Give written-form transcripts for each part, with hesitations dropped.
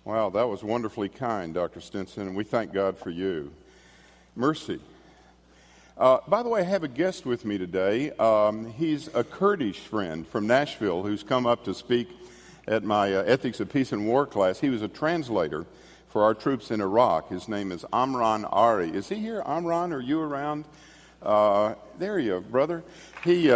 Wow, that was wonderfully kind, Dr. Stinson, and we thank God for you. Mercy. By the way, I have a guest with me today. He's a Kurdish friend from Nashville who's come up to speak at my Ethics of Peace and War class. He was a translator for our troops in Iraq. His name is Amran Ari. Is he here? Amran, are you around? There you are, brother. He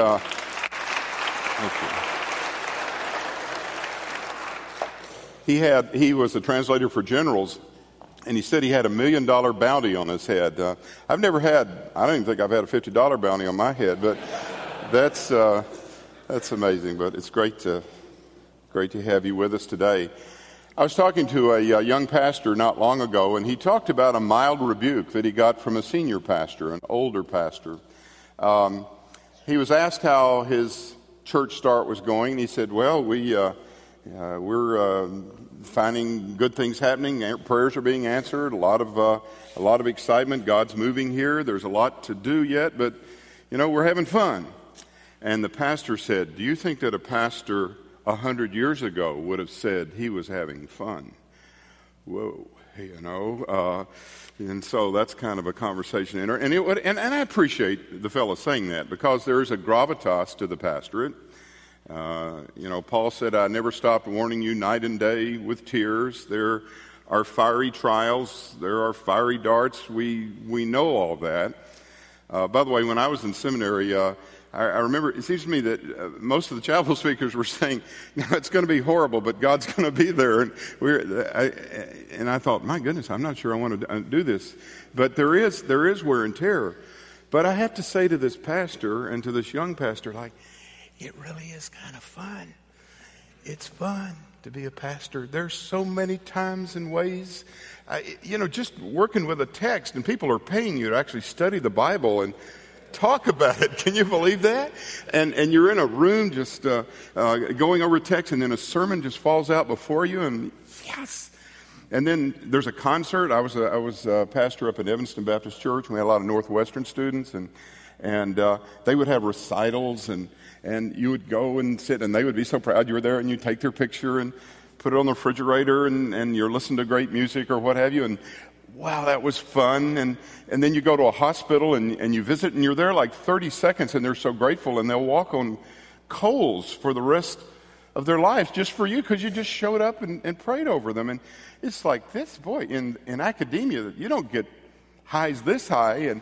was a translator for generals, and he said he had $1 million bounty on his head. I don't even think I've had a $50 bounty on my head, but that's amazing. But it's great to have you with us today. I was talking to a young pastor not long ago, and he talked about a mild rebuke that he got from a senior pastor, an older pastor. He was asked how his church start was going, and he said, well, we're finding good things happening. Prayers are being answered. A lot of excitement. God's moving here. There's a lot to do yet, but we're having fun. And the pastor said, "Do you think that a pastor 100 years ago would have said he was having fun?" Whoa, and so that's kind of a conversation. And I appreciate the fellow saying that because there is a gravitas to the pastorate. Paul said, "I never stopped warning you night and day with tears." There are fiery trials. There are fiery darts. We know all that. By the way, when I was in seminary, I remember it seems to me that most of the chapel speakers were saying, it's going to be horrible, but God's going to be there. And I thought, my goodness, I'm not sure I want to do this. But there is wear and tear. But I have to say to this pastor and to this young pastor, it really is kind of fun. It's fun to be a pastor. There's so many times and ways, just working with a text, and people are paying you to actually study the Bible and talk about it. Can you believe that? And you're in a room just going over text, and then a sermon just falls out before you, and yes. And then there's a concert. I was a pastor up at Evanston Baptist Church. We had a lot of Northwestern students, and they would have recitals, and you would go and sit, and they would be so proud you were there, and you'd take their picture and put it on the refrigerator, and you're listening to great music or what have you, and wow, that was fun. And then you go to a hospital and you visit, and you're there like 30 seconds, and they're so grateful, and they'll walk on coals for the rest of their lives just for you because you just showed up and prayed over them. And it's like this, boy, in academia, you don't get highs this high,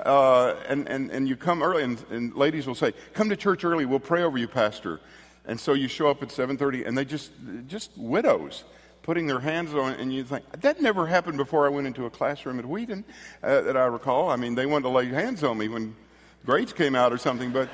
and you come early, and ladies will say, "Come to church early, we'll pray over you, Pastor." And so you show up at 7:30, and they just widows putting their hands on it, and you think, that never happened before I went into a classroom at Wheaton, that I recall. I mean, they wanted to lay hands on me when grades came out or something, but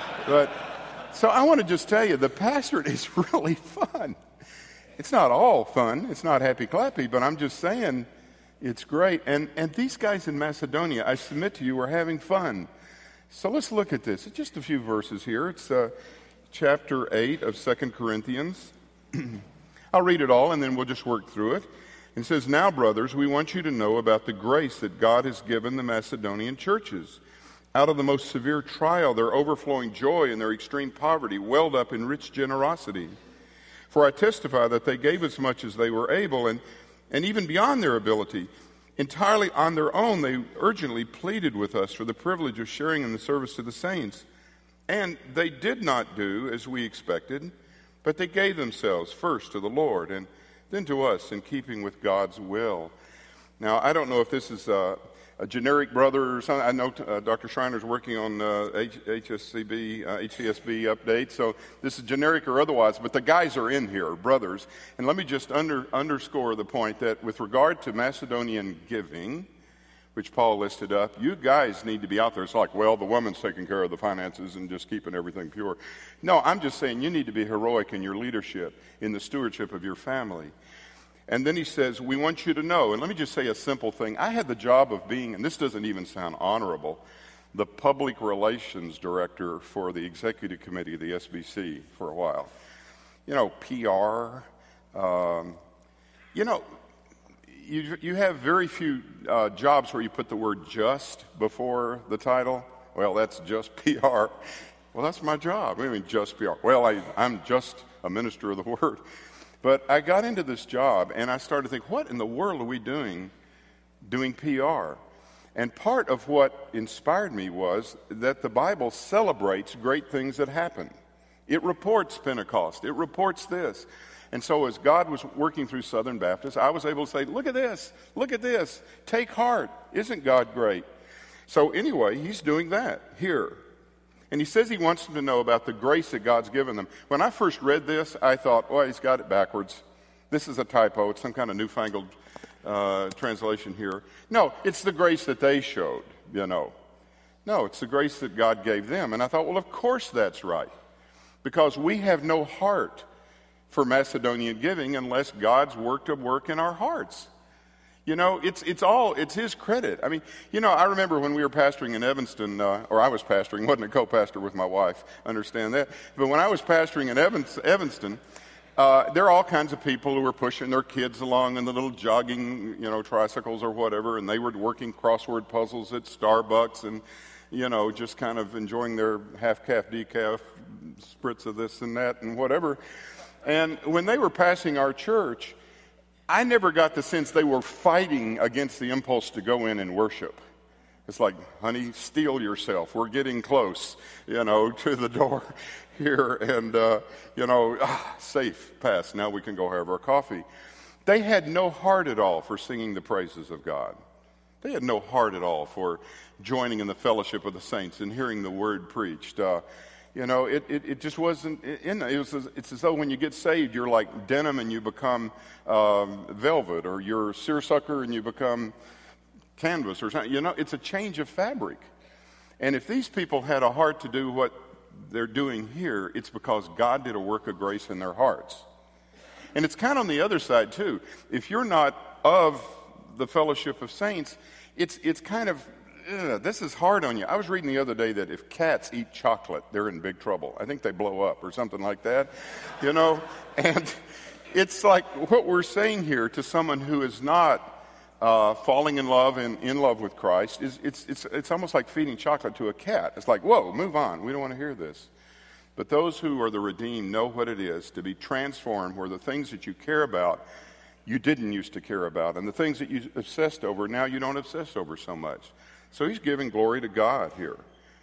so I want to just tell you, the pastorate is really fun. It's not all fun. It's not happy-clappy, but I'm just saying it's great. And these guys in Macedonia, I submit to you, are having fun. So let's look at this. It's just a few verses here. It's chapter 8 of 2 Corinthians. I'll read it all, and then we'll just work through it. It says, "Now, brothers, we want you to know about the grace that God has given the Macedonian churches. Out of the most severe trial, their overflowing joy and their extreme poverty welled up in rich generosity. For I testify that they gave as much as they were able, and even beyond their ability. Entirely on their own, they urgently pleaded with us for the privilege of sharing in the service to the saints. And they did not do as we expected, but they gave themselves first to the Lord and then to us in keeping with God's will." Now, I don't know if this is a generic brother or something. I know Dr. Schreiner's working on HCSB update, so this is generic or otherwise, but the guys are in here, brothers. And let me just underscore the point that with regard to Macedonian giving, which Paul listed up, you guys need to be out there. It's like, well, the woman's taking care of the finances and just keeping everything pure. No, I'm just saying you need to be heroic in your leadership, in the stewardship of your family. And then he says, "We want you to know," and let me just say a simple thing. I had the job of being, and this doesn't even sound honorable, the public relations director for the executive committee of the SBC for a while. PR, You have very few jobs where you put the word "just" before the title. Well, that's just PR. Well, that's my job. I mean, just PR. Well, I'm just a minister of the word. But I got into this job, and I started to think, what in the world are we doing PR? And part of what inspired me was that the Bible celebrates great things that happen. It reports Pentecost. It reports this. And so as God was working through Southern Baptists, I was able to say, look at this, take heart. Isn't God great? So anyway, he's doing that here. And he says he wants them to know about the grace that God's given them. When I first read this, I thought, well, he's got it backwards. This is a typo. It's some kind of newfangled translation here. No, it's the grace that they showed, No, it's the grace that God gave them. And I thought, well, of course that's right. Because we have no heart for Macedonian giving unless God's worked a work in our hearts. It's his credit. I mean, I remember when we were pastoring in Evanston, or I was pastoring, wasn't a co-pastor with my wife, understand that. But when I was pastoring in Evanston, there are all kinds of people who were pushing their kids along in the little jogging, tricycles or whatever, and they were working crossword puzzles at Starbucks and, just kind of enjoying their half-calf decaf spritz of this and that and whatever. And when they were passing our church, I never got the sense they were fighting against the impulse to go in and worship. It's like, honey, steel yourself. We're getting close, to the door here. And, safe, pass. Now we can go have our coffee. They had no heart at all for singing the praises of God. They had no heart at all for joining in the fellowship of the saints and hearing the word preached. It just wasn't in there. It's as though when you get saved, you're like denim and you become velvet, or you're seersucker and you become canvas or something. It's a change of fabric. And if these people had a heart to do what they're doing here, it's because God did a work of grace in their hearts. And it's kind of on the other side, too. If you're not of the fellowship of saints, it's kind of, this is hard on you. I was reading the other day that if cats eat chocolate, they're in big trouble. I think they blow up or something like that, And it's like what we're saying here to someone who is not falling in love and in love with Christ is it's almost like feeding chocolate to a cat. It's like, whoa, move on. We don't want to hear this. But those who are the redeemed know what it is to be transformed, where the things that you care about you didn't used to care about, and the things that you obsessed over, now you don't obsess over so much. So he's giving glory to God here.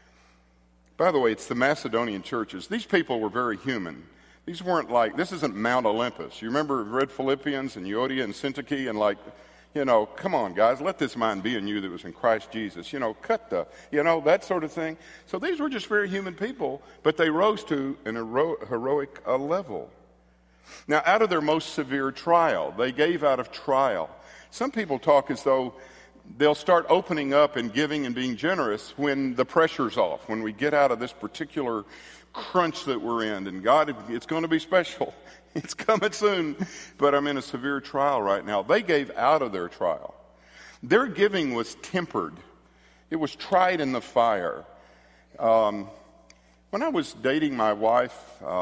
By the way, it's the Macedonian churches. These people were very human. These weren't like, this isn't Mount Olympus. You remember read Philippians and Euodia and Syntyche and come on, guys, let this mind be in you that was in Christ Jesus. Cut the, that sort of thing. So these were just very human people, but they rose to an heroic level. Now, out of their most severe trial, they gave out of trial. Some people talk as though they'll start opening up and giving and being generous when the pressure's off, when we get out of this particular crunch that we're in. And God, it's going to be special. It's coming soon. But I'm in a severe trial right now. They gave out of their trial. Their giving was tempered. It was tried in the fire. When I was dating my wife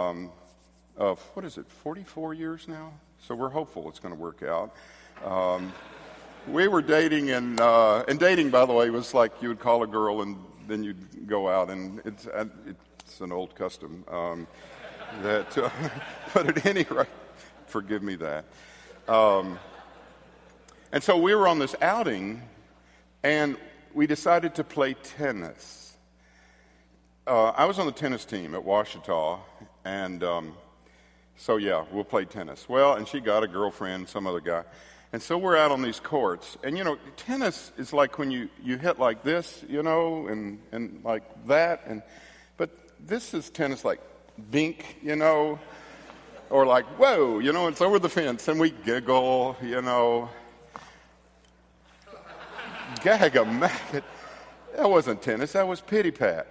of, 44 years now? So we're hopeful it's going to work out. We were dating, and dating, by the way, was like you would call a girl and then you'd go out, and it's an old custom. But at any rate, forgive me that. And so we were on this outing, and we decided to play tennis. I was on the tennis team at Ouachita, and so yeah, we'll play tennis. Well, and she got a girlfriend, some other guy. And so we're out on these courts. And, tennis is like when you hit like this, and like that. But this is tennis like bink, or like, whoa, it's over the fence. And we giggle, Gag-a-maggot. That wasn't tennis. That was pity-pat,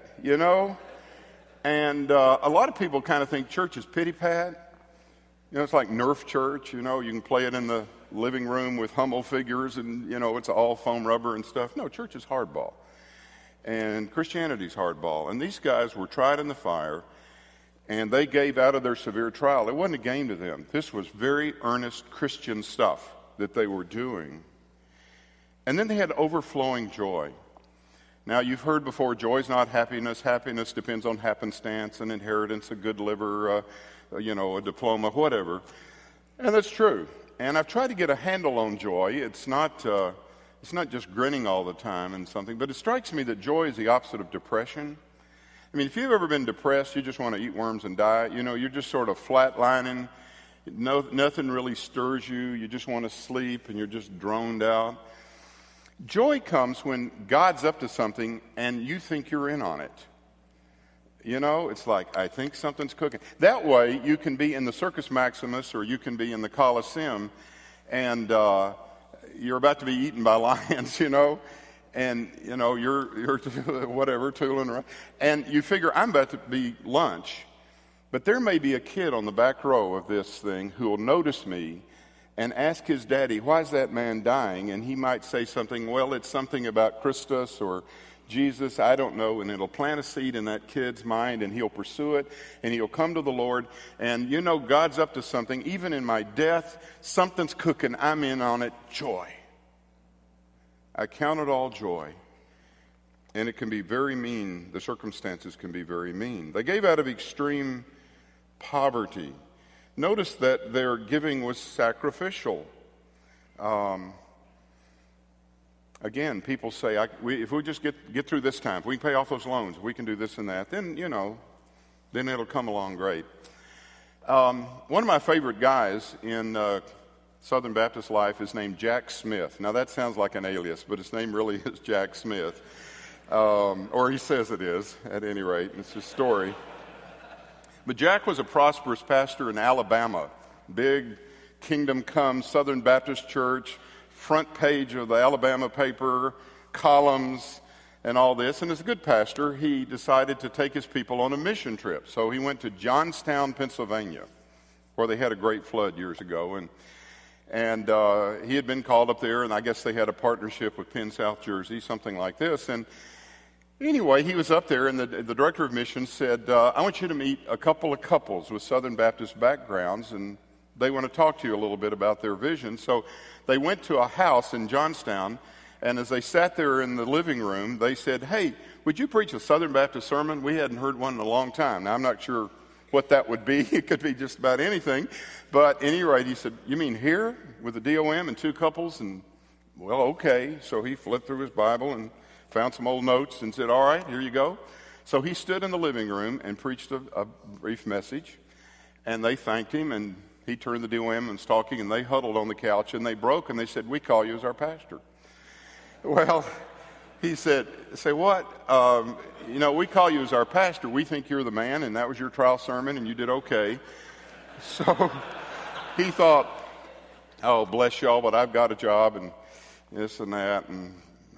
And a lot of people kind of think church is pity-pat. It's like Nerf church, you can play it in the living room with Hummel figures and, it's all foam rubber and stuff. No, church is hardball. And Christianity's hardball. And these guys were tried in the fire, and they gave out of their severe trial. It wasn't a game to them. This was very earnest Christian stuff that they were doing. And then they had overflowing joy. Now, you've heard before, joy is not happiness. Happiness depends on happenstance, an inheritance, a good liver, a diploma, whatever. And that's true. And I've tried to get a handle on joy. It's not just grinning all the time and something, but it strikes me that joy is the opposite of depression. I mean, if you've ever been depressed, you just want to eat worms and die. You know, you're just sort of flatlining. Nothing really stirs you. You just want to sleep and you're just droned out. Joy comes when God's up to something and you think you're in on it. You know, it's like, I think something's cooking. That way, you can be in the Circus Maximus or you can be in the Colosseum and you're about to be eaten by lions, you know, and, you know, you're whatever, tooling around. And you figure, I'm about to be lunch. But there may be a kid on the back row of this thing who will notice me and ask his daddy, why is that man dying? And he might say something, well, it's something about Christus or Jesus, I don't know, and it'll plant a seed in that kid's mind, and he'll pursue it, and he'll come to the Lord, and you know God's up to something. Even in my death, something's cooking. I'm in on it. Joy. I count it all joy. And it can be very mean. The circumstances can be very mean. They gave out of extreme poverty. Notice that their giving was sacrificial. Again, people say, if we just get through this time, if we can pay off those loans, if we can do this and that, then, you know, then it'll come along great. One of my favorite guys in Southern Baptist life is named Jack Smith. Now, that sounds like an alias, but his name really is Jack Smith. Or he says it is, at any rate. It's his story. But Jack was a prosperous pastor in Alabama. Big Kingdom Come Southern Baptist Church, front page of the Alabama paper, columns, and all this. And as a good pastor, he decided to take his people on a mission trip. So he went to Johnstown, Pennsylvania, where they had a great flood years ago. And he had been called up there, and I guess they had a partnership with Penn South Jersey, something like this. And anyway, he was up there, and the director of missions said, I want you to meet a couple of couples with Southern Baptist backgrounds, and they want to talk to you a little bit about their vision. So they went to a house in Johnstown, and as they sat there in the living room, they said, hey, would you preach a Southern Baptist sermon? We hadn't heard one in a long time. Now, I'm not sure what that would be. It could be just about anything. But at any rate, he said, you mean here with the DOM and two couples? And, well, okay. So he flipped through his Bible and found some old notes and said, all right, here you go. So he stood in the living room and preached a brief message, and they thanked him, and he turned the DOM and was talking, and they huddled on the couch, and they broke, and they said, we call you as our pastor. Well, he said, say what? You know, we call you as our pastor. We think you're the man, and that was your trial sermon, and you did okay. So he thought, oh, bless y'all, but I've got a job, and this and that. And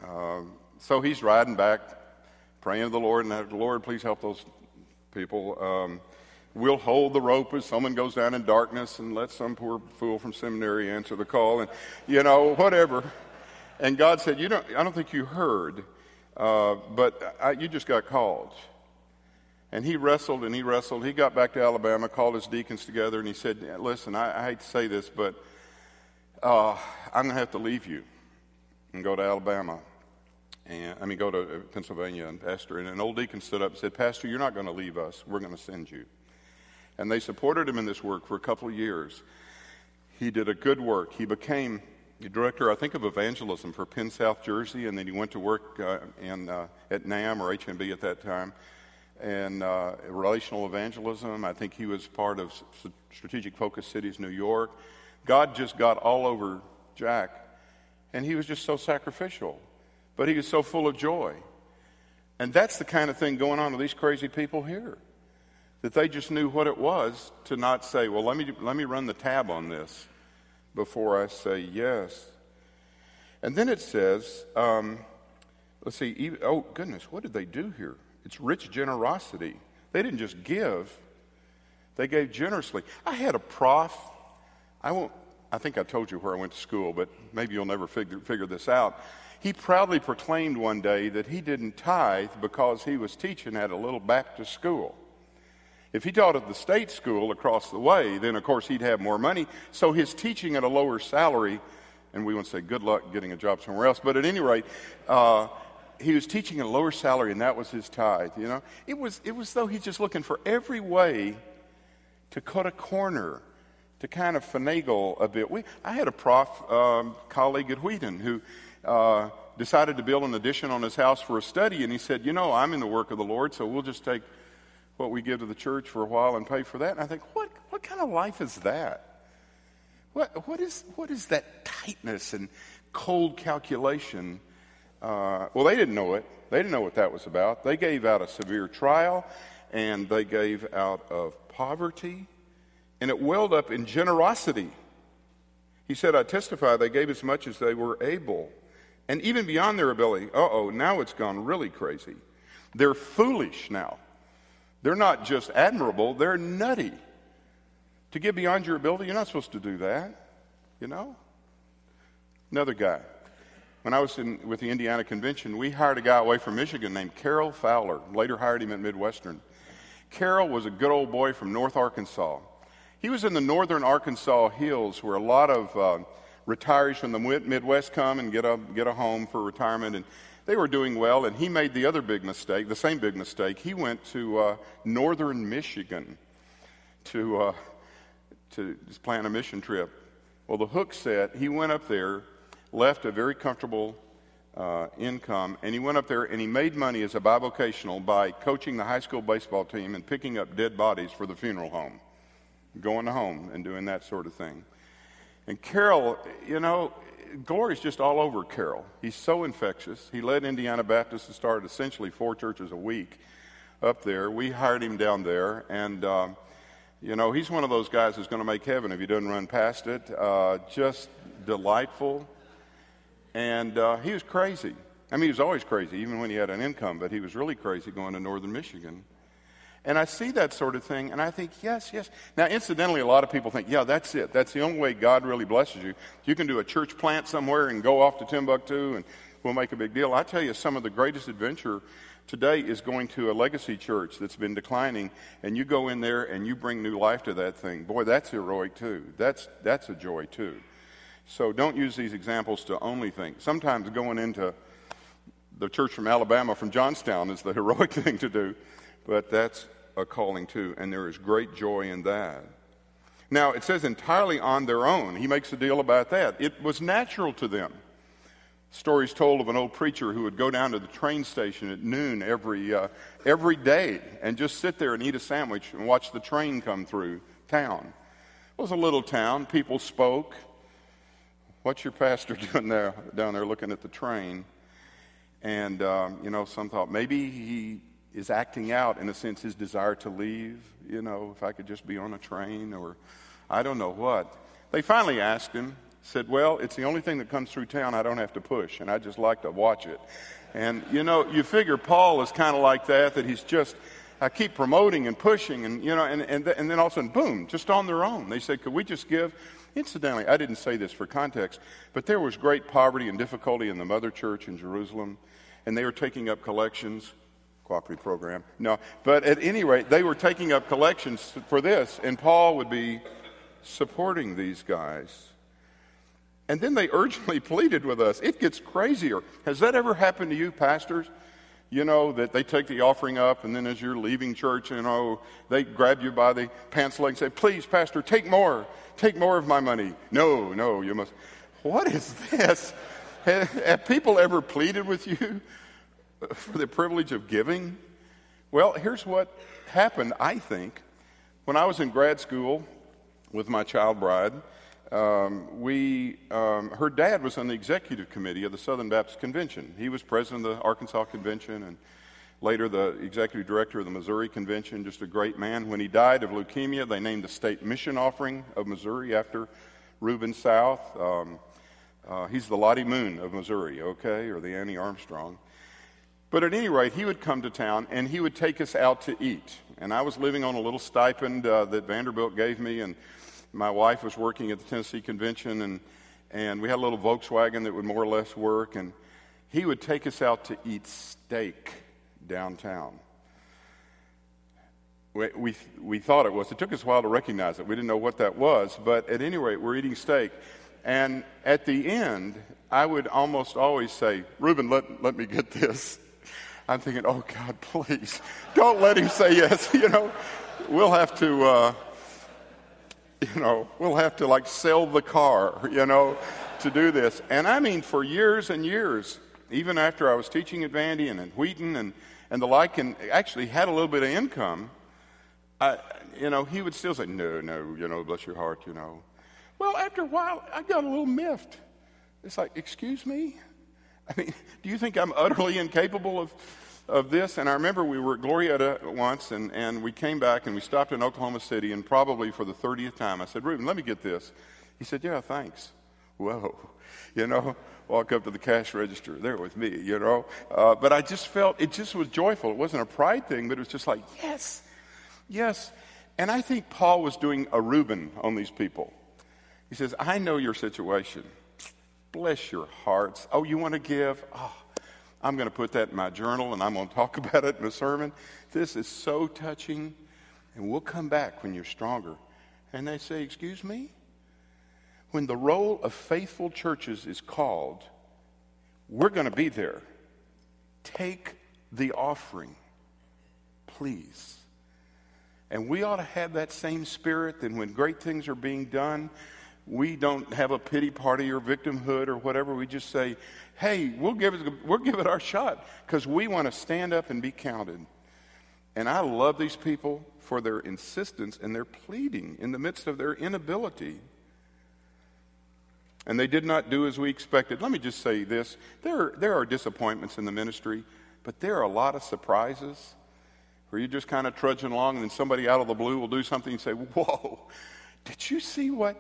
so he's riding back, praying to the Lord, and the Lord, please help those people. We'll hold the rope as someone goes down in darkness and let some poor fool from seminary answer the call, and, you know, whatever. And God said, I don't think you heard, but you just got called. And he wrestled and he wrestled. He got back to Alabama, called his deacons together, and he said, listen, I hate to say this, but I'm going to have to leave you and go to Alabama. And go to Pennsylvania and pastor. And an old deacon stood up and said, Pastor, you're not going to leave us. We're going to send you. And they supported him in this work for a couple of years. He did a good work. He became the director, I think, of evangelism for Penn South Jersey, and then he went to work at NAM or HMB at that time, and relational evangelism. I think he was part of Strategic Focus Cities, New York. God just got all over Jack, and he was just so sacrificial, but he was so full of joy. And that's the kind of thing going on with these crazy people here, that they just knew what it was to not say, well, let me run the tab on this before I say yes. And then it says, let's see, oh goodness, what did they do here? It's rich generosity. They didn't just give, they gave generously. I had a prof, I think I told you where I went to school, but maybe you'll never figure this out. He proudly proclaimed one day that he didn't tithe because he was teaching at a little Baptist school. If he taught at the state school across the way, then of course he'd have more money. So his teaching at a lower salary, and we won't say good luck getting a job somewhere else, but at any rate, he was teaching at a lower salary, and that was his tithe. You know, it was though he's just looking for every way to cut a corner to kind of finagle a bit. I had a colleague at Wheaton who decided to build an addition on his house for a study, and he said, I'm in the work of the Lord, so we'll just take what we give to the church for a while and pay for that. And I think, what kind of life is that? What is that tightness and cold calculation? Well, they didn't know it. They didn't know what that was about. They gave out a severe trial, and they gave out of poverty, and it welled up in generosity. He said, I testify they gave as much as they were able, and even beyond their ability. Now it's gone really crazy. They're foolish now. They're not just admirable, they're nutty. To give beyond your ability, you're not supposed to do that, Another guy. When I was with the Indiana Convention, we hired a guy away from Michigan named Carroll Fowler. Later hired him at Midwestern. Carroll was a good old boy from North Arkansas. He was in the northern Arkansas hills where a lot of retirees from the Midwest come and get a home for retirement, and they were doing well, and he made the same big mistake. He went to northern Michigan to just plan a mission trip. Well, the hook set, he went up there, left a very comfortable income, and he went up there and he made money as a bivocational by coaching the high school baseball team and picking up dead bodies for the funeral home, going to home and doing that sort of thing. And Carroll, glory's just all over Carroll. He's so infectious. He led Indiana Baptist to start essentially 4 churches a week up there. We hired him down there, and he's one of those guys who's going to make heaven if he doesn't run past it. Just delightful. And he was crazy. He was always crazy, even when he had an income, but he was really crazy going to northern Michigan. And I see that sort of thing, and I think, yes. Now, incidentally, a lot of people think, that's it. That's the only way God really blesses you. You can do a church plant somewhere and go off to Timbuktu, and we'll make a big deal. I tell you, some of the greatest adventure today is going to a legacy church that's been declining, and you go in there and you bring new life to that thing. Boy, that's heroic, too. That's a joy, too. So don't use these examples to only think. Sometimes going into the church from Alabama, from Johnstown, is the heroic thing to do. But that's a calling too, and there is great joy in that. Now, it says entirely on their own. He makes a deal about that. It was natural to them. Stories told of an old preacher who would go down to the train station at noon every day and just sit there and eat a sandwich and watch the train come through town. It was a little town. People spoke. What's your pastor doing there, down there looking at the train? And, some thought maybe he is acting out, in a sense, his desire to leave, if I could just be on a train, or I don't know what. They finally asked him, said, well, it's the only thing that comes through town I don't have to push, and I just like to watch it. And, you figure Paul is kind of like that he's just, I keep promoting and pushing, and then all of a sudden, boom, just on their own. They said, could we just give? Incidentally, I didn't say this for context, but there was great poverty and difficulty in the mother church in Jerusalem, and they were taking up collections. Cooperative program. No, but at any rate, they were taking up collections for this, and Paul would be supporting these guys. And then they urgently pleaded with us. It gets crazier. Has that ever happened to you, pastors? That they take the offering up, and then as you're leaving church, they grab you by the pants leg and say, please, pastor, take more of my money. No, you must. What is this? Have people ever pleaded with you for the privilege of giving? Well, here's what happened, I think. When I was in grad school with my child bride, her dad was on the executive committee of the Southern Baptist Convention. He was president of the Arkansas Convention and later the executive director of the Missouri Convention, just a great man. When he died of leukemia, they named the state mission offering of Missouri after Reuben South. He's the Lottie Moon of Missouri, or the Annie Armstrong. But at any rate, he would come to town, and he would take us out to eat. And I was living on a little stipend that Vanderbilt gave me, and my wife was working at the Tennessee Convention, and we had a little Volkswagen that would more or less work, and he would take us out to eat steak downtown. We thought it was. It took us a while to recognize it. We didn't know what that was, but at any rate, we're eating steak. And at the end, I would almost always say, Reuben, let me get this. I'm thinking, oh, God, please, don't let him say yes. We'll have to we'll have to like sell the car, to do this. And I mean, for years and years, even after I was teaching at Vandy and at Wheaton and the like, and actually had a little bit of income, he would still say, no, bless your heart, Well, after a while, I got a little miffed. It's like, excuse me? I mean, do you think I'm utterly incapable of this? And I remember we were at Glorieta once, and we came back, and we stopped in Oklahoma City, and probably for the 30th time, I said, Reuben, let me get this. He said, yeah, thanks. Whoa. Walk up to the cash register. There with me, But I just felt, it just was joyful. It wasn't a pride thing, but it was just like, yes. And I think Paul was doing a Reuben on these people. He says, I know your situation. Bless your hearts. Oh, you want to give? Oh, I'm going to put that in my journal, and I'm going to talk about it in a sermon. This is so touching, and we'll come back when you're stronger. And they say, excuse me? When the roll of faithful churches is called, we're going to be there. Take the offering, please. And we ought to have that same spirit that when great things are being done, we don't have a pity party or victimhood or whatever. We just say, hey, we'll give it our shot because we want to stand up and be counted. And I love these people for their insistence and their pleading in the midst of their inability. And they did not do as we expected. Let me just say this. There are disappointments in the ministry, but there are a lot of surprises where you're just kind of trudging along and then somebody out of the blue will do something and say, whoa, did you see what,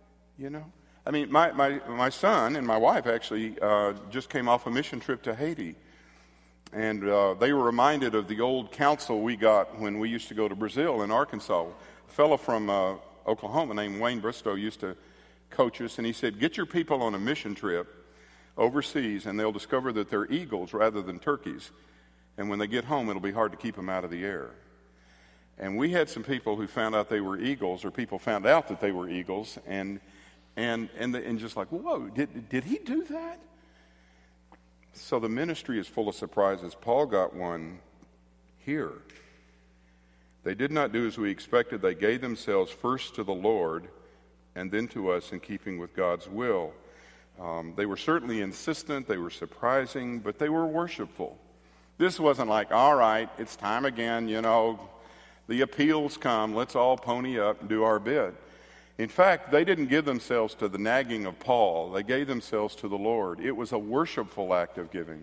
I mean, my son and my wife actually just came off a mission trip to Haiti. And they were reminded of the old counsel we got when we used to go to Brazil in Arkansas. A fellow from Oklahoma named Wayne Bristow used to coach us, and he said, get your people on a mission trip overseas, and they'll discover that they're eagles rather than turkeys. And when they get home, it'll be hard to keep them out of the air. And we had some people who found out they were eagles, or people found out that they were eagles, and just like, whoa, did he do that? So the ministry is full of surprises. Paul got one here. They did not do as we expected. They gave themselves first to the Lord and then to us in keeping with God's will. They were certainly insistent, they were surprising, but they were worshipful. This wasn't like, all right, it's time again, the appeals come, let's all pony up and do our bit. In fact, they didn't give themselves to the nagging of Paul. They gave themselves to the Lord. It was a worshipful act of giving.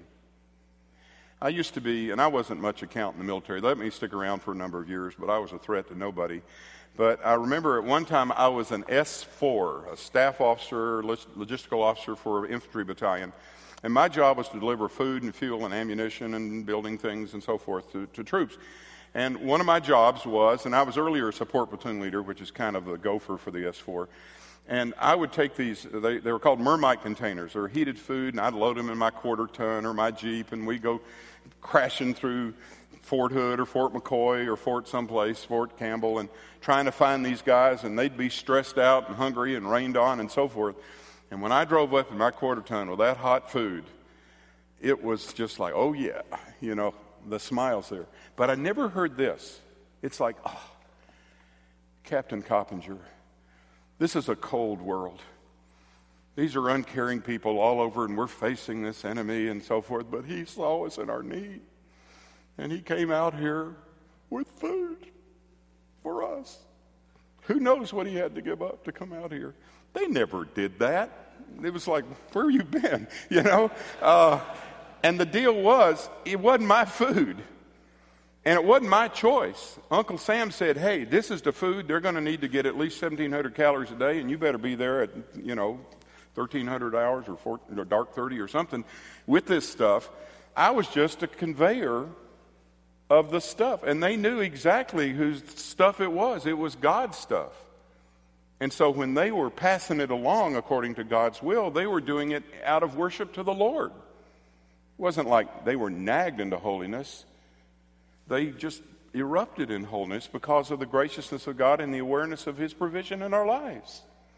I used to be, and I wasn't much account in the military. They let me stick around for a number of years, but I was a threat to nobody. But I remember at one time I was an S4, a staff officer, logistical officer for an infantry battalion. And my job was to deliver food and fuel and ammunition and building things and so forth to troops. And one of my jobs was, and I was earlier a support platoon leader, which is kind of the gopher for the S4. And I would take these, they were called Mermite containers. They were heated food, and I'd load them in my quarter ton or my Jeep, and we'd go crashing through Fort Hood or Fort McCoy or Fort someplace, Fort Campbell, and trying to find these guys, and they'd be stressed out and hungry and rained on and so forth. And when I drove up in my quarter ton with that hot food, it was just like, oh yeah, the smiles there. But I never heard this. It's like, oh, Captain Coppinger, this is a cold world. These are uncaring people all over, and we're facing this enemy and so forth, but he saw us in our need. And he came out here with food for us. Who knows what he had to give up to come out here? They never did that. It was like, where have you been? And the deal was, it wasn't my food. And it wasn't my choice. Uncle Sam said, hey, this is the food. They're going to need to get at least 1,700 calories a day, and you better be there at, 1,300 hours or dark 30 or something with this stuff. I was just a conveyor of the stuff. And they knew exactly whose stuff it was. It was God's stuff. And so when they were passing it along according to God's will, they were doing it out of worship to the Lord. It wasn't like they were nagged into holiness. They just erupted in holiness because of the graciousness of God and the awareness of His provision in our lives.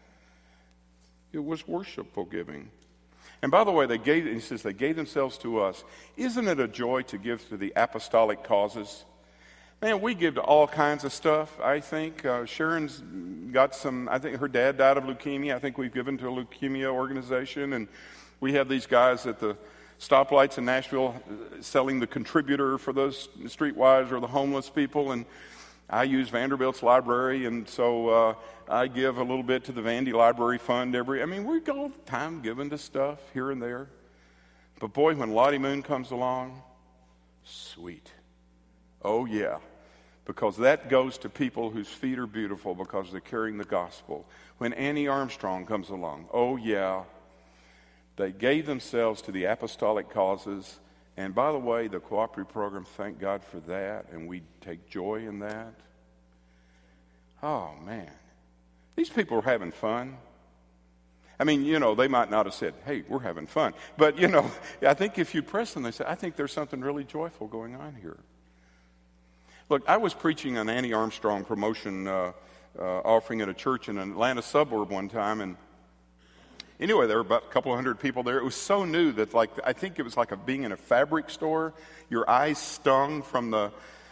It was worshipful giving. And by the way, he says they gave themselves to us. Isn't it a joy to give to the apostolic causes? Man, we give to all kinds of stuff, I think. Sharon's got some, I think her dad died of leukemia. I think we've given to a leukemia organization. And we have these guys at the stoplights in Nashville selling the contributor for those streetwise or the homeless people. And I use Vanderbilt's library, and so I give a little bit to the Vandy Library Fund we go all the time giving to stuff here and there. But boy, when Lottie Moon comes along, sweet. Oh yeah, because that goes to people whose feet are beautiful because they're carrying the gospel. When Annie Armstrong comes along, oh yeah, they gave themselves to the apostolic causes. And by the way, the cooperative program, thank God for that, and we take joy in that. Oh, man. These people are having fun. They might not have said, hey, we're having fun. But, I think if you press them, they say, I think there's something really joyful going on here. Look, I was preaching an Annie Armstrong promotion offering at a church in an Atlanta suburb one time, and anyway, there were about a couple of hundred people there. It was so new that, I think it was like being in a fabric store. Your eyes stung from the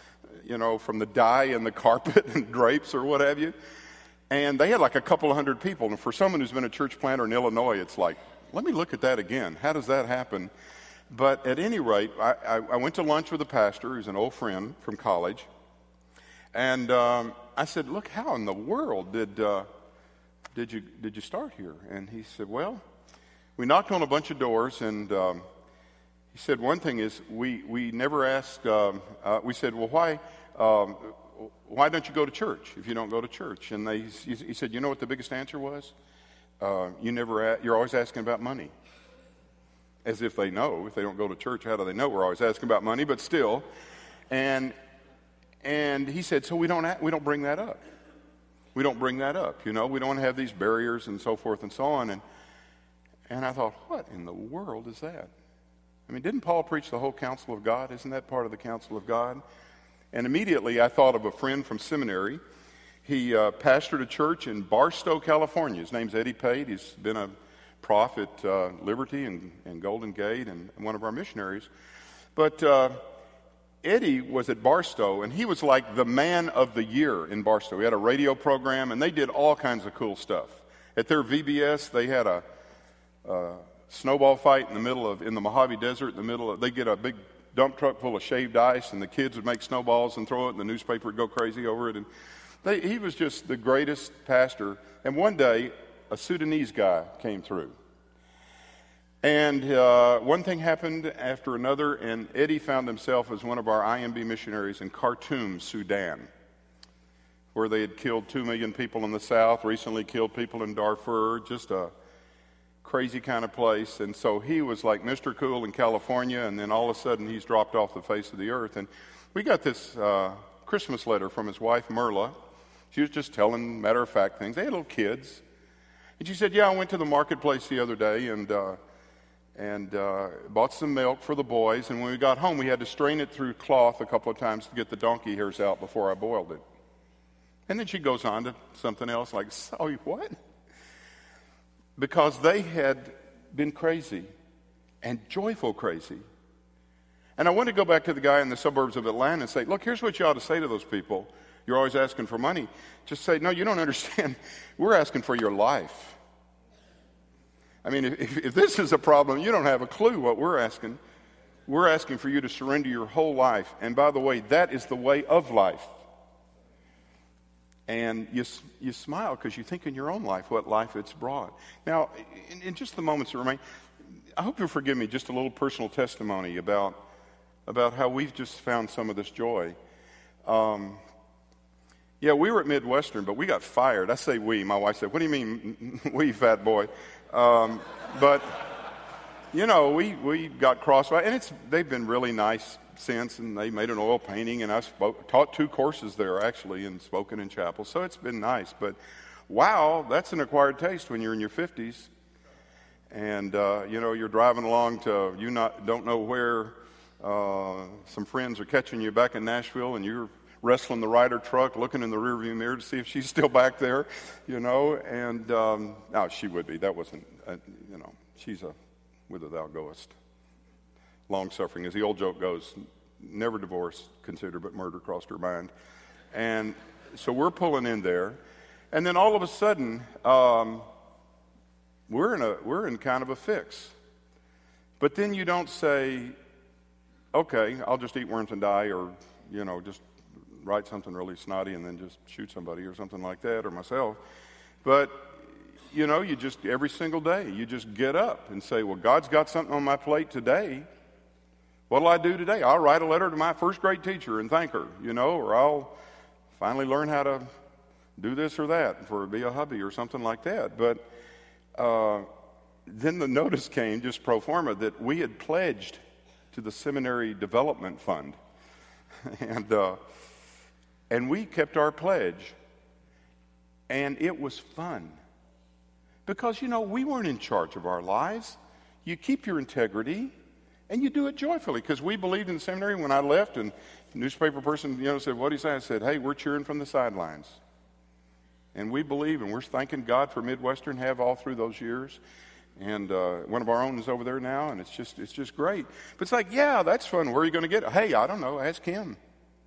dye in the carpet and drapes or what have you. And they had like a couple of hundred people. And for someone who's been a church planter in Illinois, it's like, let me look at that again. How does that happen? But at any rate, I went to lunch with a pastor who's an old friend from college. And I said, look, how in the world did you start here? And he said, well, we knocked on a bunch of doors, and he said, one thing is we never asked, we said, well, why don't you go to church if you don't go to church? And he said, you know what the biggest answer was? You're always asking about money. As if they know. If they don't go to church, how do they know we're always asking about money? But still. And he said, so we don't bring that up. We don't bring that up, We don't have these barriers and so forth and so on. And I thought, what in the world is that? Didn't Paul preach the whole counsel of God? Isn't that part of the counsel of God? And immediately I thought of a friend from seminary. He pastored a church in Barstow, California. His name's Eddie Pate. He's been a prof at Liberty and Golden Gate and one of our missionaries. But Eddie was at Barstow, and he was like the man of the year in Barstow. He had a radio program, and they did all kinds of cool stuff. At their VBS, they had a snowball fight in the Mojave Desert. They get a big dump truck full of shaved ice, and the kids would make snowballs and throw it, and the newspaper would go crazy over it. And he was just the greatest pastor. And one day, a Sudanese guy came through. And one thing happened after another, and Eddie found himself as one of our IMB missionaries in Khartoum, Sudan, where they had killed 2 million people in the south, recently killed people in Darfur, just a crazy kind of place. And so he was like Mr. Cool in California, and then all of a sudden he's dropped off the face of the earth. And we got this Christmas letter from his wife, Merla. She was just telling matter-of-fact things. They had little kids. And she said, yeah, I went to the marketplace the other day and bought some milk for the boys, and when we got home, we had to strain it through cloth a couple of times to get the donkey hairs out before I boiled it. And then she goes on to something else like, so what? Because they had been crazy, and joyful crazy. And I want to go back to the guy in the suburbs of Atlanta and say, look, here's what you ought to say to those people. You're always asking for money. Just say, no, you don't understand. We're asking for your life. If this is a problem, you don't have a clue what we're asking. We're asking for you to surrender your whole life. And by the way, that is the way of life. And you smile because you think in your own life what life it's brought. Now, in just the moments that remain, I hope you'll forgive me just a little personal testimony about how we've just found some of this joy. Yeah, we were at Midwestern, but we got fired. I say we. My wife said, what do you mean, we, fat boy? But, we got crosswise. And they've been really nice since, and they made an oil painting, and I taught 2 courses there, actually, and spoken in chapel. So it's been nice. But, wow, that's an acquired taste when you're in your 50s. And, you're driving along to don't know where some friends are catching you back in Nashville, and you're wrestling the Ryder truck, looking in the rearview mirror to see if she's still back there, and no, she would be. That wasn't, she's a whither thou goest. Long-suffering, as the old joke goes, never divorce considered, but murder crossed her mind. And so we're pulling in there. And then all of a sudden, we're in kind of a fix. But then you don't say, okay, I'll just eat worms and die, or, just write something really snotty and then just shoot somebody or something like that, or myself. But, you just, every single day, you just get up and say, well, God's got something on my plate today. What'll I do today? I'll write a letter to my first grade teacher and thank her, or I'll finally learn how to do this or that for be a hubby or something like that. But then the notice came, just pro forma, that we had pledged to the Seminary Development Fund. And we kept our pledge. And it was fun. Because, we weren't in charge of our lives. You keep your integrity, and you do it joyfully. Because we believed in the seminary. When I left, and the newspaper person, said, what do you say? I said, hey, we're cheering from the sidelines. And we believe, and we're thanking God for Midwestern, have all through those years. And one of our own is over there now, and it's just great. But it's like, yeah, that's fun. Where are you going to get it? Hey, I don't know. Ask him.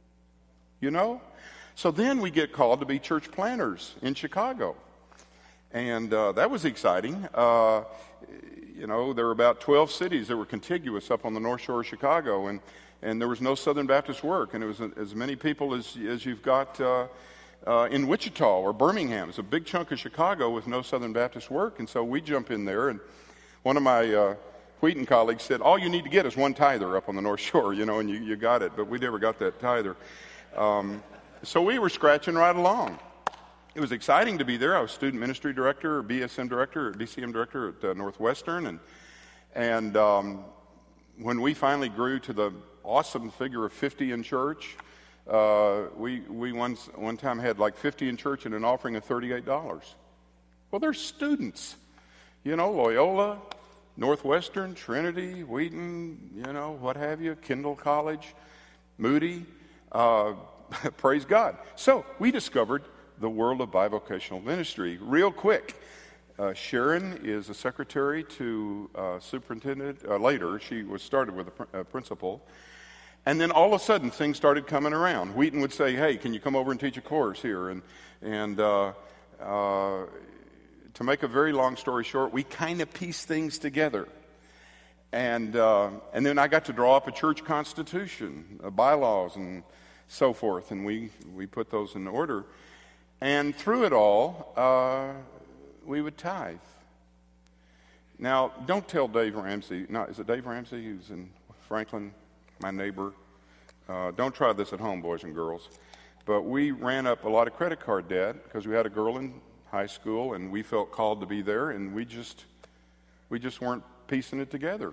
So then we get called to be church planters in Chicago. And that was exciting. There were about 12 cities that were contiguous up on the North Shore of Chicago, and there was no Southern Baptist work. And it was as many people as you've got in Wichita or Birmingham. It's a big chunk of Chicago with no Southern Baptist work. And so we jump in there, and one of my Wheaton colleagues said, all you need to get is one tither up on the North Shore, and you got it. But we never got that tither. So we were scratching right along. It was exciting to be there. I was student ministry director, or BCM director at Northwestern. And when we finally grew to the awesome figure of 50 in church, we one time had like 50 in church and an offering of $38. Well, they're students. Loyola, Northwestern, Trinity, Wheaton, what have you, Kendall College, Moody. Praise God. So we discovered the world of bivocational ministry real quick. Sharon is a secretary to superintendent. Later, she was started with a principal. And then all of a sudden, things started coming around. Wheaton would say, hey, can you come over and teach a course here? And to make a very long story short, we kind of pieced things together. And then I got to draw up a church constitution, bylaws, and so forth. And we put those in order. And through it all, we would tithe. Now, don't tell Dave Ramsey. No, is it Dave Ramsey who's in Franklin, my neighbor? Don't try this at home, boys and girls. But we ran up a lot of credit card debt because we had a girl in high school, and we felt called to be there, and we just weren't piecing it together.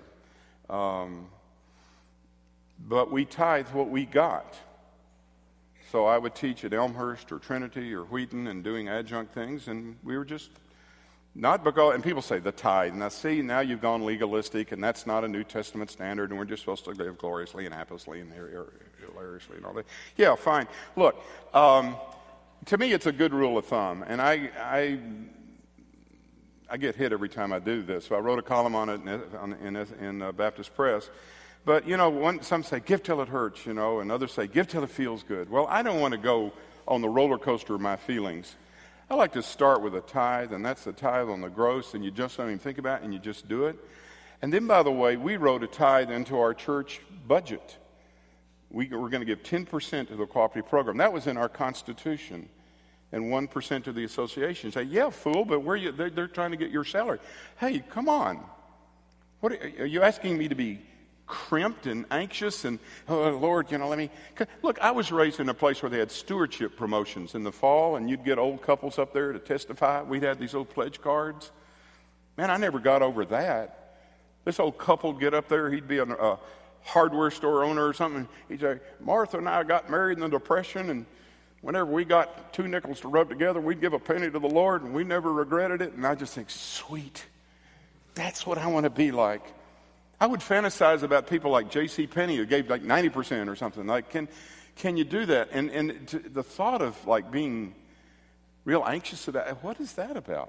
But we tithe what we got. So I would teach at Elmhurst or Trinity or Wheaton and doing adjunct things, and we were just not because, and people say the tithe. Now you've gone legalistic, and that's not a New Testament standard, and we're just supposed to live gloriously and happily and hilariously and all that. Yeah, fine. Look, to me it's a good rule of thumb, and I get hit every time I do this. So I wrote a column on it in Baptist Press. But, some say, give till it hurts, and others say, give till it feels good. Well, I don't want to go on the roller coaster of my feelings. I like to start with a tithe, and that's the tithe on the gross, and you just don't even think about it, and you just do it. And then, by the way, we wrote a tithe into our church budget. We were going to give 10% to the cooperative program. That was in our Constitution, and 1% to the association. You say, yeah, fool, but they're trying to get your salary. Hey, come on. What are you asking me to be crimped and anxious and, oh, Lord, let me... Look, I was raised in a place where they had stewardship promotions in the fall, and you'd get old couples up there to testify. We'd have these old pledge cards. Man, I never got over that. This old couple would get up there. He'd be a hardware store owner or something. He'd say, Martha and I got married in the Depression, and whenever we got 2 nickels to rub together, we'd give a penny to the Lord, and we never regretted it. And I just think, sweet. That's what I want to be like. I would fantasize about people like J.C. Penney who gave like 90% or something. Like, can you do that? And the thought of like being real anxious about, what is that about,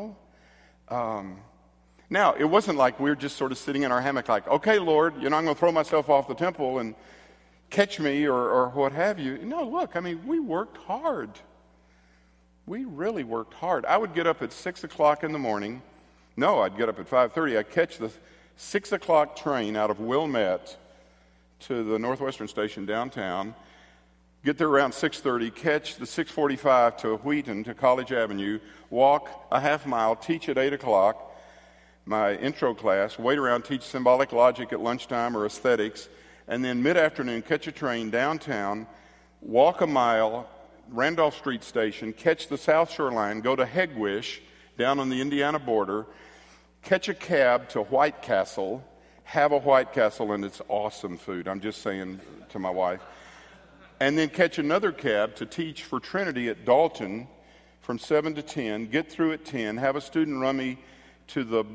Now, it wasn't like we were just sort of sitting in our hammock like, okay, Lord, I'm going to throw myself off the temple and catch me or what have you. No, look, I mean, we worked hard. We really worked hard. I would get up at 6 o'clock in the morning. No, I'd get up at 5:30. I'd catch the 6 o'clock train out of Wilmette to the Northwestern Station downtown, get there around 6:30, catch the 6:45 to Wheaton, to College Avenue, walk a half mile, teach at 8 o'clock, my intro class, wait around, teach symbolic logic at lunchtime or aesthetics, and then mid-afternoon catch a train downtown, walk a mile, Randolph Street Station, catch the South Shore Line, go to Hegwish down on the Indiana border, catch a cab to White Castle, have a White Castle, and it's awesome food. I'm just saying to my wife. And then catch another cab to teach for Trinity at Dalton from 7 to 10, get through at 10, have a student run me to the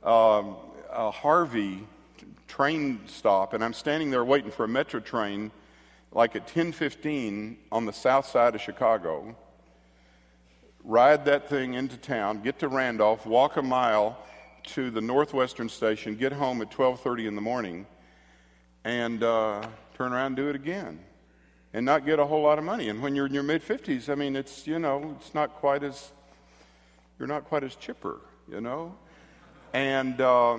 Harvey train stop, and I'm standing there waiting for a metro train like at 10:15 on the south side of Chicago, ride that thing into town, get to Randolph, walk a mile to the Northwestern Station, get home at 12:30 in the morning, and turn around and do it again, and not get a whole lot of money. And when you're in your mid-50s, I mean, it's, it's not quite as, you're not quite as chipper, And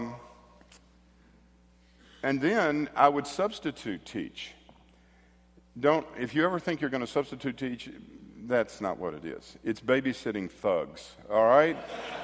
then I would substitute teach. If you ever think you're going to substitute teach, that's not what it is. It's babysitting thugs, all right?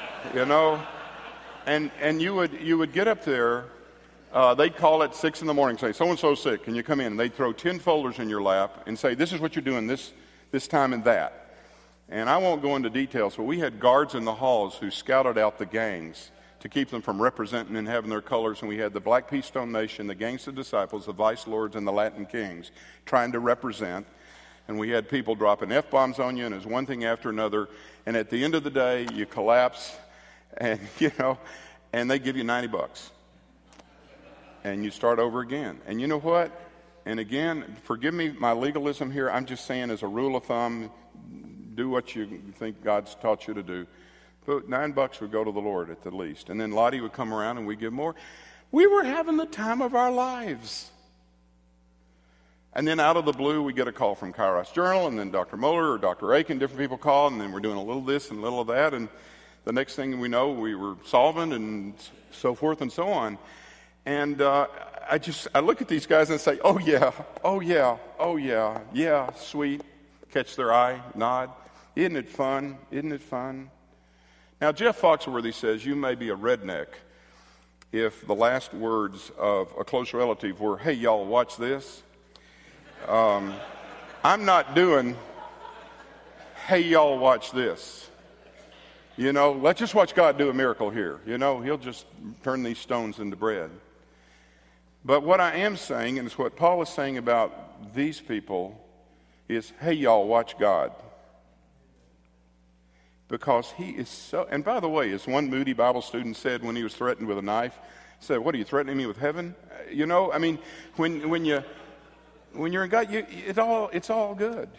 And you would get up there, they'd call at 6 in the morning, say, so-and-so's sick, can you come in? And they'd throw 10 folders in your lap and say, this is what you're doing this time and that. And I won't go into details, but we had guards in the halls who scouted out the gangs to keep them from representing and having their colors. And we had the Black Pea Stone Nation, the Gangs of Disciples, the Vice Lords, and the Latin Kings trying to represent. And we had people dropping F-bombs on you, and it was one thing after another. And at the end of the day, you collapse, and, and they give you $90. And you start over again. And you know what? And again, forgive me my legalism here. I'm just saying as a rule of thumb, do what you think God's taught you to do. But $9 would go to the Lord at the least. And then Lottie would come around and we'd give more. We were having the time of our lives. And then out of the blue, we get a call from Kairos Journal, and then Dr. Muller or Dr. Aiken, different people call, and then we're doing a little this and a little of that. And the next thing we know, we were solvent and so forth and so on. And I look at these guys and I say, oh yeah, sweet. Catch their eye, nod. Isn't it fun? Isn't it fun? Now, Jeff Foxworthy says you may be a redneck if the last words of a close relative were, hey, y'all, watch this. I'm not doing, hey, y'all, watch this. Let's just watch God do a miracle here. He'll just turn these stones into bread. But what I am saying, and it's what Paul is saying about these people, is, hey, y'all, watch God. Because he is so, and by the way, as one Moody Bible student said when he was threatened with a knife, said, what, are you threatening me with heaven? When you're in God, it's all good,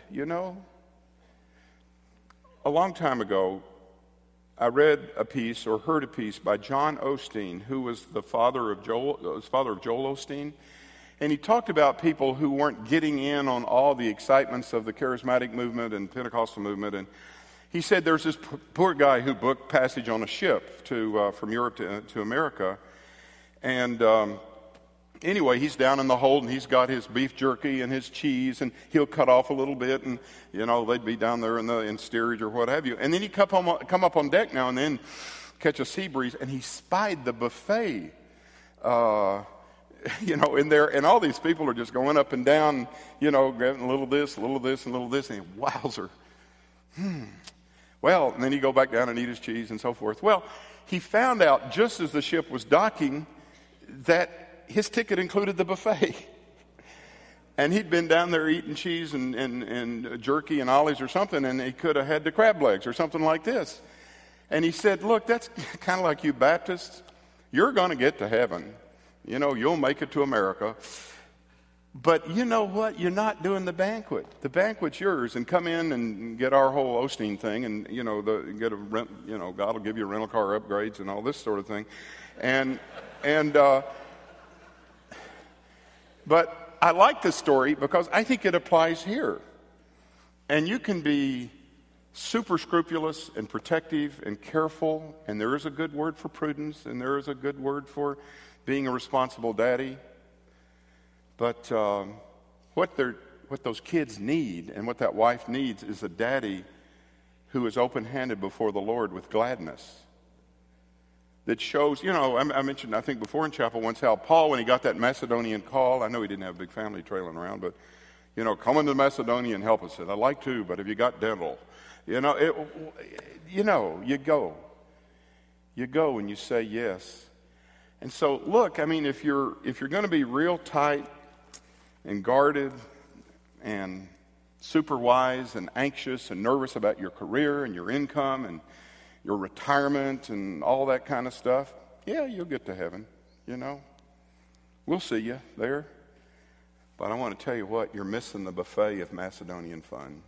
A long time ago, I read a piece or heard a piece by John Osteen, who was the father of Joel Osteen. And he talked about people who weren't getting in on all the excitements of the charismatic movement and Pentecostal movement. And he said there's this poor guy who booked passage on a ship from Europe to America. And anyway, he's down in the hold, and he's got his beef jerky and his cheese, and he'll cut off a little bit, and, they'd be down there in steerage or what have you. And then he'd come up on deck now and then, catch a sea breeze, and he spied the buffet, in there. And all these people are just going up and down, grabbing a little this, a little this, and a little this, and wowzer. Well, and then he'd go back down and eat his cheese and so forth. Well, he found out just as the ship was docking that his ticket included the buffet. And he'd been down there eating cheese and jerky and olives or something, and he could have had the crab legs or something like this. And he said, look, that's kind of like you Baptists. You're going to get to heaven. You'll make it to America. But you know what? You're not doing the banquet. The banquet's yours, and come in and get our whole Osteen thing, and get a rent. God will give you rental car upgrades and all this sort of thing, but I like this story because I think it applies here. And you can be super scrupulous and protective and careful, and there is a good word for prudence, and there is a good word for being a responsible daddy. But what those kids need and what that wife needs is a daddy who is open-handed before the Lord with gladness. That shows, I mentioned, I think before in chapel once, how Paul, when he got that Macedonian call, I know he didn't have a big family trailing around, but, come into Macedonia and help us. I'd like to, but have you got dental? You go. You go and you say yes. And so, look, if you're going to be real tight and guarded and super wise and anxious and nervous about your career and your income and your retirement and all that kind of stuff, yeah, you'll get to heaven, We'll see you there. But I want to tell you what, you're missing the buffet of Macedonian fun.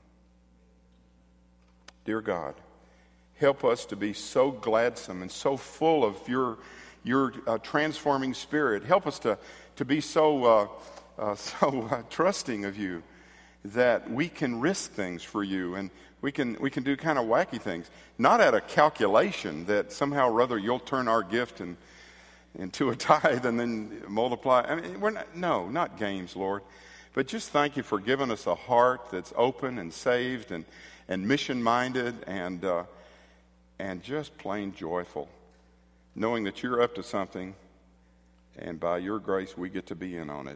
Dear God, help us to be so gladsome and so full of your transforming spirit. Help us to be so trusting of you that we can risk things for you, and we can do kind of wacky things, not out of calculation that somehow or other you'll turn our gift into a tithe and then multiply. Not games, Lord, but just thank you for giving us a heart that's open and saved and mission-minded and just plain joyful, knowing that you're up to something, and by your grace we get to be in on it.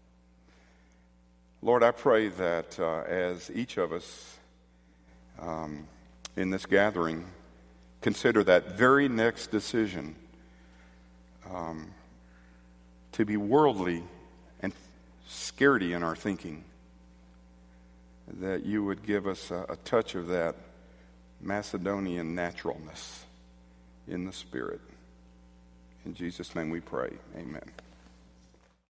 Lord, I pray that as each of us in this gathering consider that very next decision to be worldly and scaredy in our thinking, that you would give us a touch of that Macedonian naturalness in the Spirit. In Jesus' name we pray. Amen.